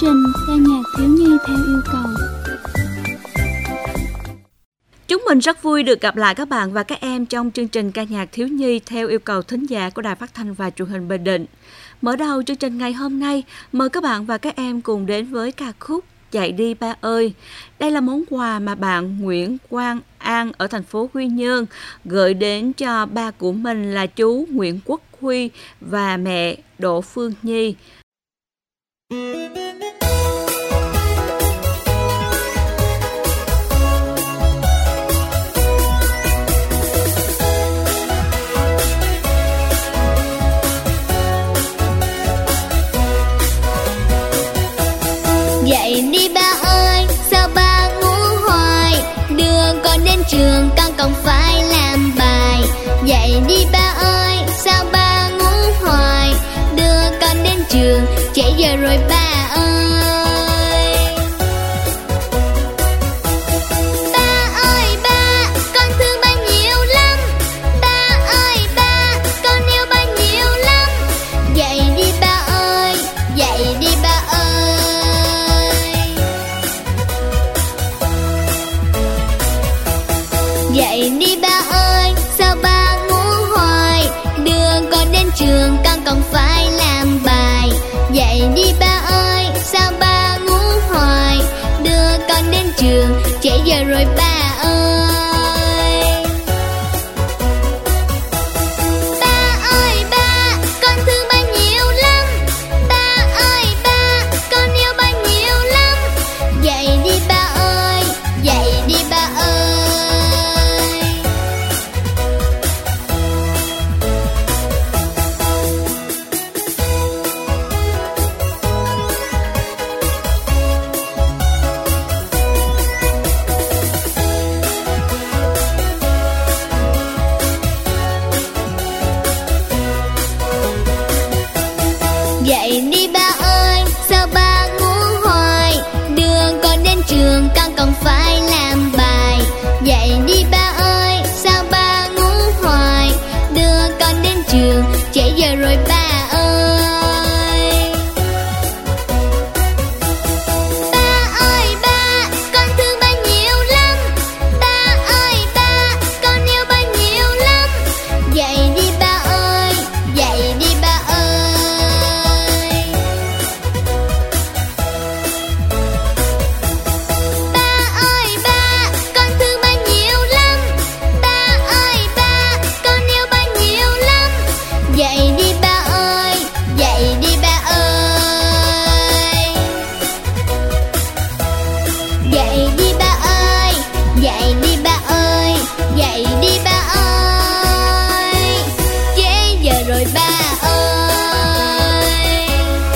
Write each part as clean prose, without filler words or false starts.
trình ca nhạc thiếu nhi theo yêu cầu. Chúng mình rất vui được gặp lại các bạn và các em trong chương trình ca nhạc thiếu nhi theo yêu cầu thính giả của Đài Phát thanh và Truyền hình Bình Định. Mở đầu chương trình ngày hôm nay, mời các bạn và các em cùng đến với ca khúc Dậy đi ba ơi. Đây là món quà mà bạn Nguyễn Quang An ở thành phố Quy Nhơn gửi đến cho ba của mình là chú Nguyễn Quốc Huy và mẹ Đỗ Phương Nhi. Dậy đi ba ơi, sao ba ngủ hoài? Đưa con đến trường, con còn phải làm bài. Dậy đi ba ơi, sao ba ngủ hoài? Đưa con đến trường, trễ giờ rồi ba ơi. Ba ơi ba, con thương ba nhiều lắm. Ba ơi ba, con yêu ba nhiều lắm. Dậy đi ba ơi, dậy đi ba ơi. Dậy đi ba ơi, sao ba ngủ hoài? Đưa con đến trường, con còn phải làm bài. Dậy đi ba ơi, sao ba ngủ hoài? Đưa con đến trường, trễ giờ rồi ba ơi. Ba ơi ba, con thương ba nhiều lắm. Ba ơi ba, con yêu ba nhiều lắm. Dậy đi ba ơi, dậy đi ba ơi. Dậy đi ba ơi, sao ba ngủ hoài? Đưa con đến trường, con còn phải làm bài. Dậy đi ba ơi, sao ba ngủ hoài? Đưa con đến trường, trễ giờ rồi ba ơi. Ba ơi ba, con thương ba nhiều lắm. Ba ơi ba, con yêu ba nhiều lắm. Dậy đi ba ơi, dậy đi ba ơi. Ba ơi ba, con thương ba nhiều lắm. Ba ơi ba, con yêu ba nhiều lắm. Dậy đi ba ơi, dậy đi ba ơi. Dậy đi ba ơi, dậy đi ba ơi, dậy đi ba ơi. Trễ giờ rồi ba ơi.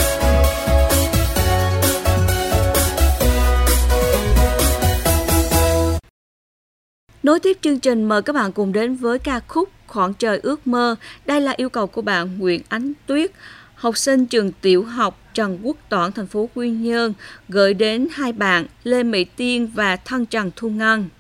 Nối tiếp chương trình, mời các bạn cùng đến với ca khúc Khoảng trời ước mơ. Đây là yêu cầu của bạn Nguyễn Ánh Tuyết, học sinh trường tiểu học Trần Quốc Toản, thành phố Quy Nhơn, gửi đến hai bạn Lê Mỹ Tiên và Thân Trần Thu Ngân.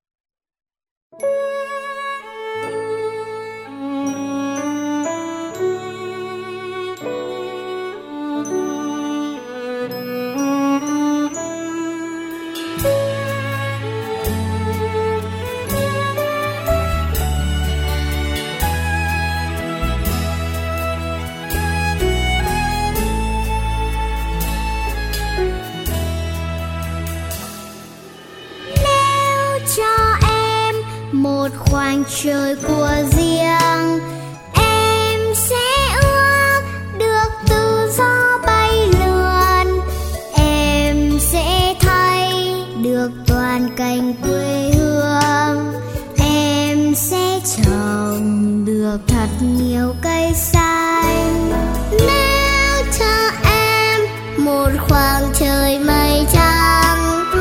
Cho em một khoảng trời của riêng, em sẽ ước được tự do bay lượn. Em sẽ thấy được toàn cảnh quê hương. Em sẽ trồng được thật nhiều cây xanh. Nếu cho em một khoảng trời mây trắng,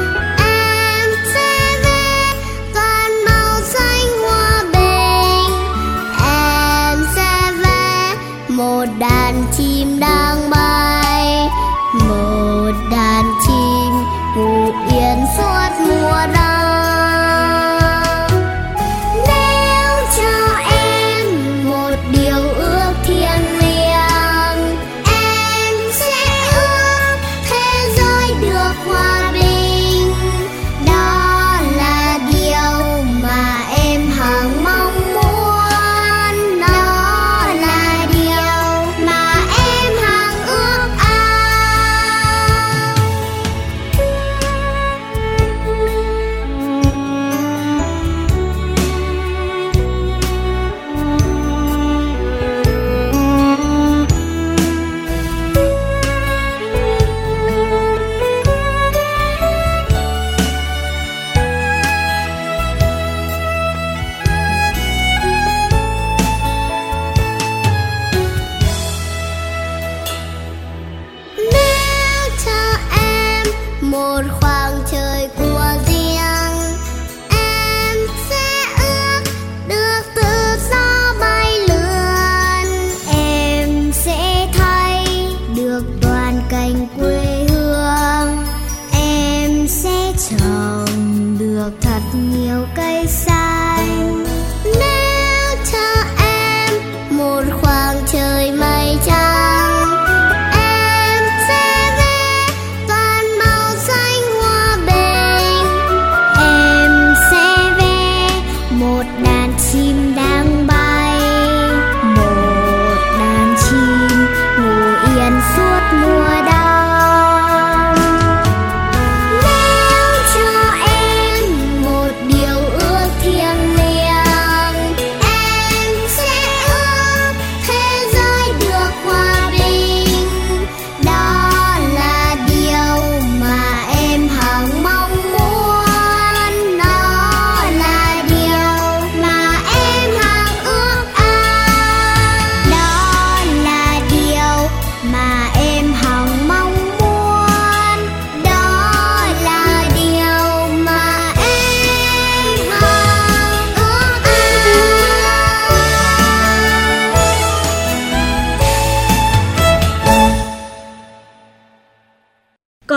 một đàn chim đang bay, một đàn chim ngủ yên suốt mùa đông. Nếu cho em một điều ước thiêng liêng, em sẽ ước thế giới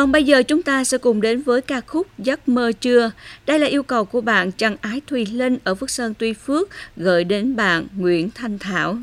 Còn bây giờ chúng ta sẽ cùng đến với ca khúc Giấc mơ trưa. Đây là yêu cầu của bạn Trần Ái Thùy Linh ở Phước Sơn, Tuy Phước gửi đến bạn Nguyễn Thanh Thảo.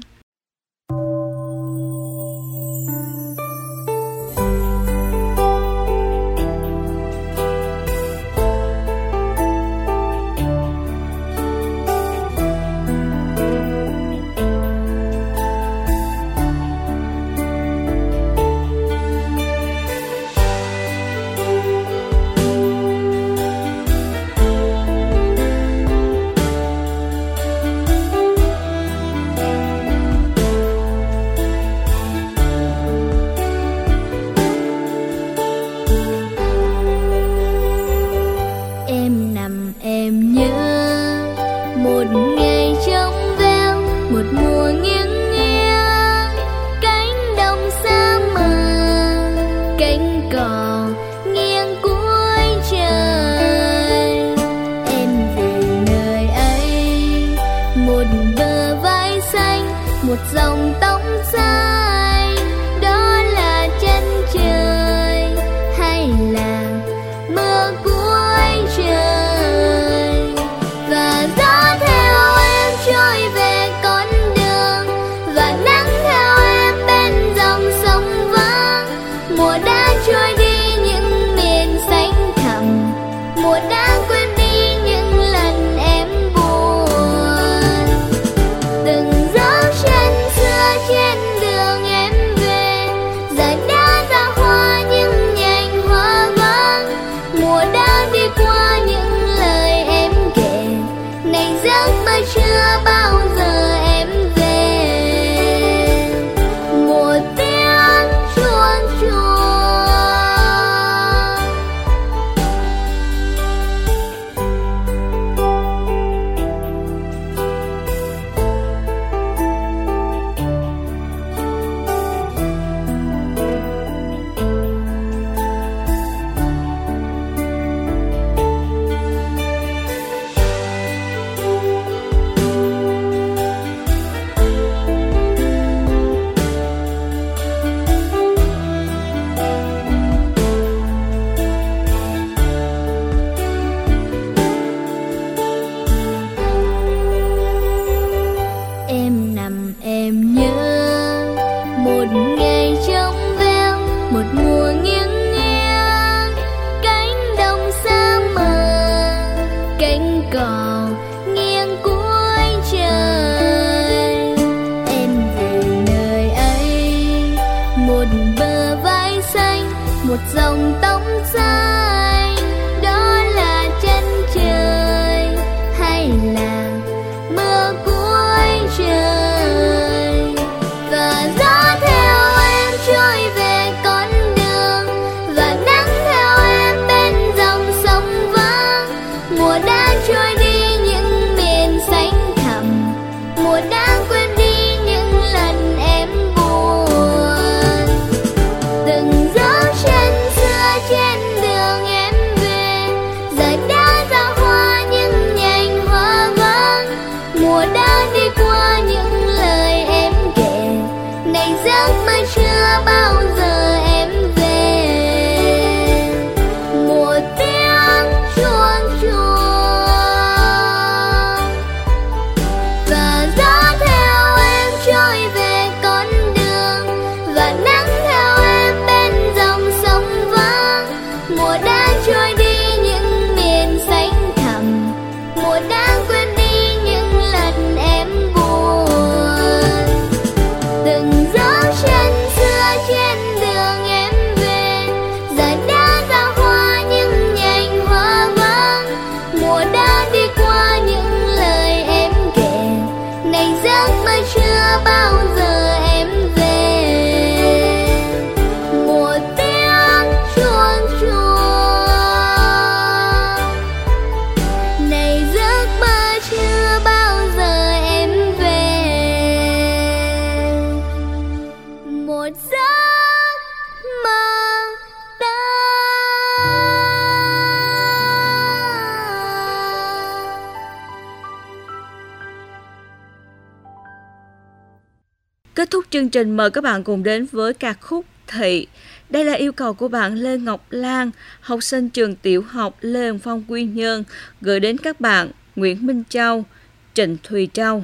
Kết thúc chương trình, mời các bạn cùng đến với ca khúc thị. Đây là yêu cầu của bạn Lê Ngọc Lan, học sinh trường tiểu học Lê Hồng Phong Quy Nhơn, gửi đến các bạn Nguyễn Minh Châu, Trịnh Thùy Châu.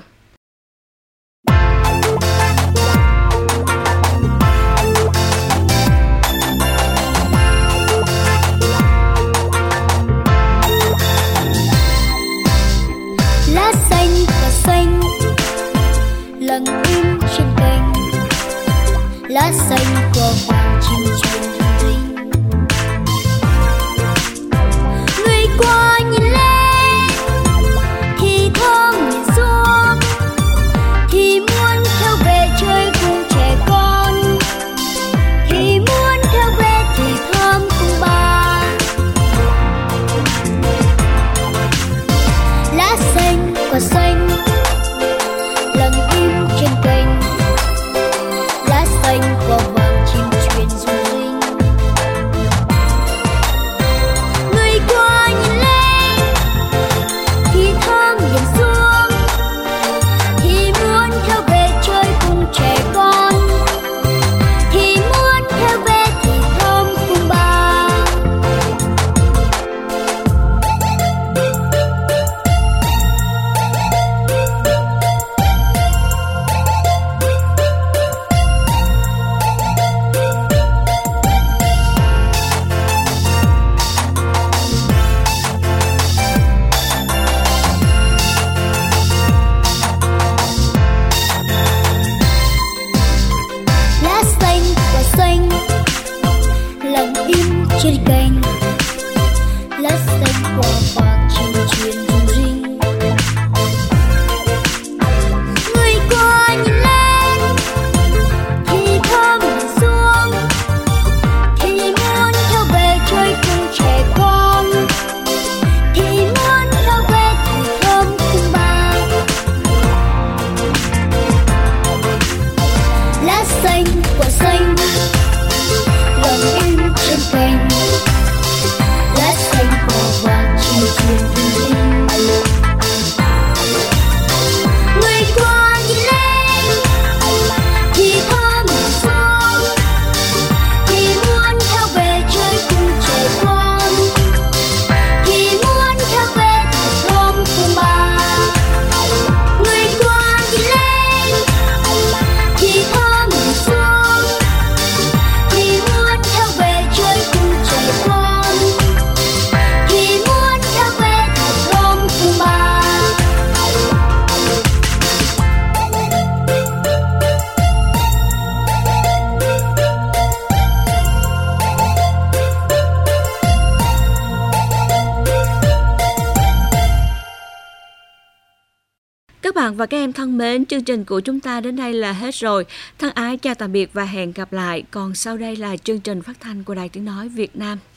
Lá xanh và xanh lặng im trên cành, lá xanh của hoàng chim truyền rinh. Người qua nhìn lên thì thơm nhìn xuống, thì muốn theo về chơi cùng trẻ con, thì muốn theo về thì thơm cùng bà. Lá xanh quả xanh lặng im trên cành, lá xanh của vàng chim truyền rung rinh. Người qua nhìn lên thì thơm nhìn xuống, thì muốn theo về chơi cùng trẻ con, thì muốn theo về thì thơm cùng bà. Lá xanh quả xanh lặng im trên cành, lá xanh quả vàng chim truyền rung rinh. Người qua nhìn lên thì thơm nhìn xuống, thì muốn theo về chơi cùng trẻ con, thì muốn theo về thì thơm cùng bà. Lá xanh quả xanh lặng im trên cành, lá xanh quả vàng chim truyền rung rinh. Người qua nhìn lên thì thơm nhìn xuống, thì muốn theo về chơi cùng trẻ con, thì muốn theo về thì thơm cùng bà. Người qua nhìn lên thì thơm nhìn xuống, thì muốn theo về chơi cùng trẻ con, thì muốn theo về thì thơm cùng bà. Các bạn và các em thân mến, chương trình của chúng ta đến đây là hết rồi. Thân ái chào tạm biệt và hẹn gặp lại. Còn sau đây là chương trình phát thanh của Đài Tiếng Nói Việt Nam.